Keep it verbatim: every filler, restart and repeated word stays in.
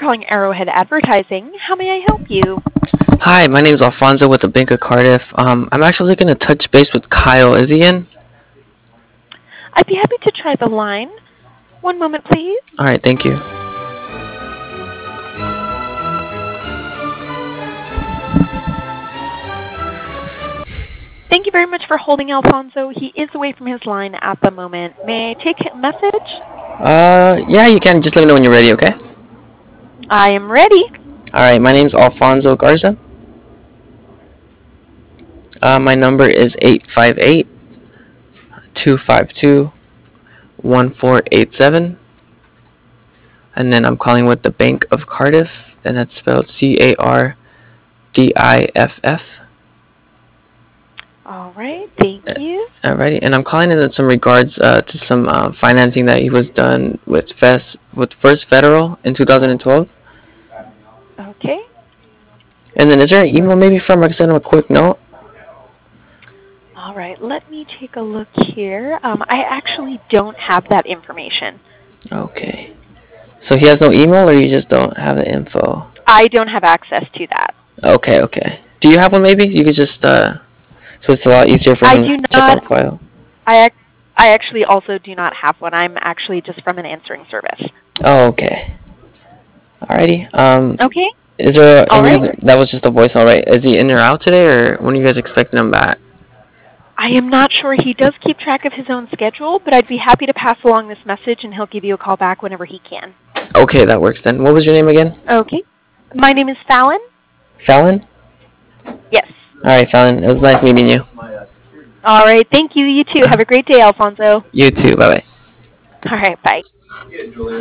calling Arrowhead Advertising. How may I help you? Hi, my name is Alfonso with the Bank of Cardiff. Um, I'm actually looking to touch base with Kyle. Is he in? I'd be happy to try the line. One moment, please. All right, thank you. Thank you very much for holding, Alfonso. He is away from his line at the moment. May I take a message? Uh, yeah, you can. Just let me know when you're ready, okay? I am ready. All right, my name's Alfonso Garza. Uh, my number is eight five eight, two five two, one four eight seven. And then I'm calling with the Bank of Cardiff, and that's spelled C A R D I F F. All right, thank you. Alrighty, and I'm calling in some regards uh, to some uh, financing that he was done with Fest with First Federal in two thousand twelve. Okay. And then is there an email maybe from I can send him a quick note? All right, let me take a look here. Um, I actually don't have that information. Okay. So he has no email, or you just don't have the info? I don't have access to that. Okay, okay. Do you have one maybe? You could just, uh, so it's a lot easier for I him do to check not. on file. I ac- I actually also do not have one. I'm actually just from an answering service. Oh, okay. Alrighty. Um, Okay. is there All any right. other, that was just a voice, alright. Is he in or out today, or when are you guys expecting him back? I am not sure. He does keep track of his own schedule, but I'd be happy to pass along this message, and he'll give you a call back whenever he can. Okay, that works then. What was your name again? Okay. My name is Fallon. Fallon? Yes. Alright, Fallon. It was nice meeting you. All right. Thank you. You too. Have a great day, Alfonso. You too. Bye-bye. All right. Bye.